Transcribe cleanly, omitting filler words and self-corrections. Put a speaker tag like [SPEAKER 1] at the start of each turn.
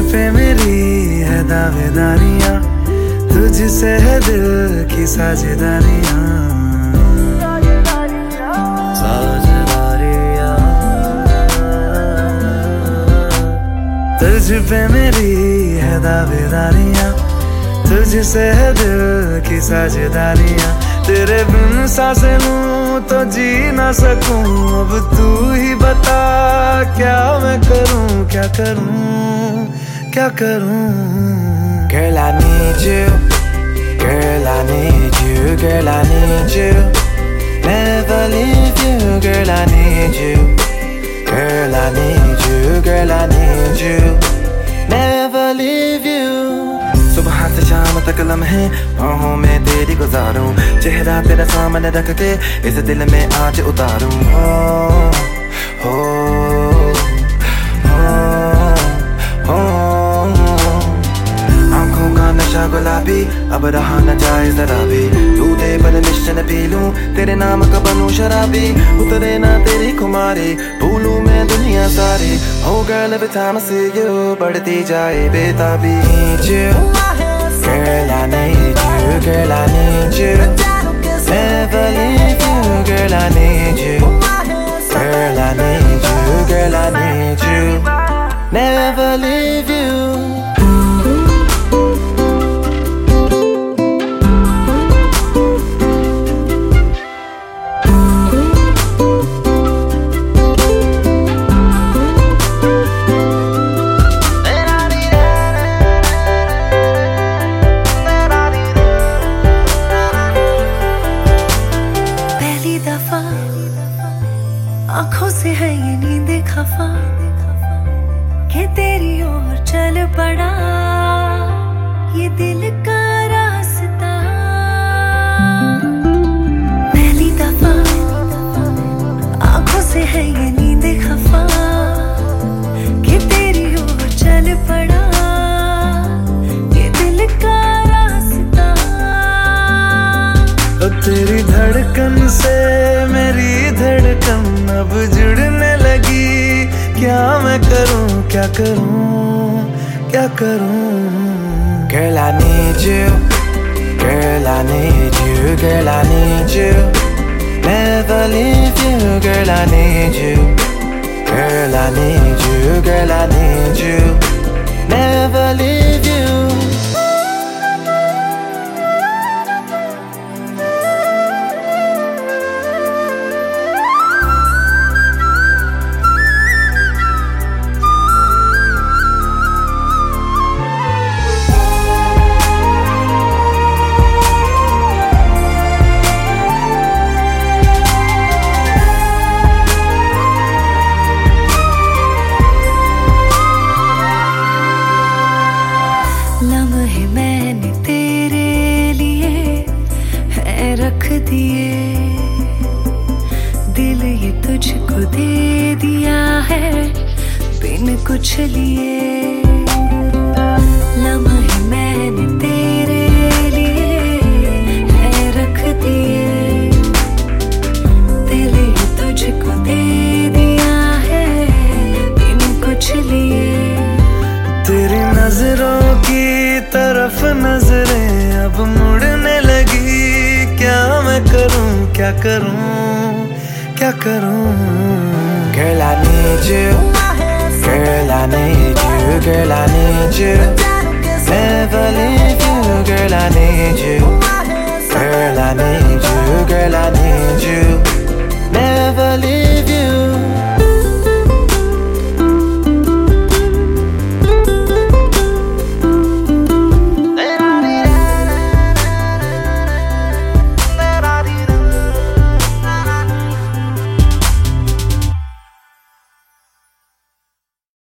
[SPEAKER 1] पे मेरी है दावेदारियां, तुझसे है दिल की साझेदारियां। तुझ पे मेरी है दावेदारियां, तुझसे है दिल की साझेदारियां। तेरे बिन सांसें लूं तो जी ना सकूं, अब तू ही बता क्या मैं करूं, क्या करूं, क्या करूं।
[SPEAKER 2] Girl, I need you. Girl, I need you. Girl, I need you. Never leave you. Girl, I need you. Girl, I need you. Girl, I need you. Never leave you. सुबह से शाम तक लम्हे बाहों में तेरी गुजारूं, चेहरा तेरा सामने रख के इस दिल में आज उतारूं। हो हो हो हो, आंखों का नशा गुलाबी अब रहा न जाए जरा भी, तू दे परमिशन पी लूं तेरे नाम का बनूं शराबी। उतरे ना तेरी खुमारी, भूलूं मैं दुनिया सारी। Oh girl, every time I see you बढ़ती जाए बेताबी। Girl, I need you, girl, I need you. Never leave you, girl, I need you. Girl, I need you, girl, I need you. Never leave you.
[SPEAKER 3] आँखों से है ये नींद खफा कि तेरी ओर चल पड़ा ये दिल का रास्ता। पहली दफा आँखों से है ये नींद खफा कि तेरी ओर चल पड़ा ये दिल का रास्ता।
[SPEAKER 1] तेरी धड़कन से मेरी धड़कन अब जुड़ने लगी, क्या मैं करूं, क्या करूं, क्या करूं।
[SPEAKER 2] Girl, I need you. Girl, I need you. Girl, I need you. Never leave you. Girl, I need you. Girl, I need you. Girl, I need you. Never leave you.
[SPEAKER 3] लम्हे मैंने तेरे लिए है रख दिए, दिल ये तुझको दे दिया है बिन कुछ लिए। लम्हे मैंने तेरे लिए है रख दिए, दिल ये तुझको दे दिया है बिन कुछ लिए।
[SPEAKER 1] तेरी नजरों की तरफ नजरें अब मुड़ने लगी, क्या मैं करूं, क्या करूं, क्या करूं।
[SPEAKER 2] Girl, I need you. Girl, I need you. Girl, I need you. Never leave you. Girl, I need you. Girl, I need you. Girl, I need you. Never leave you.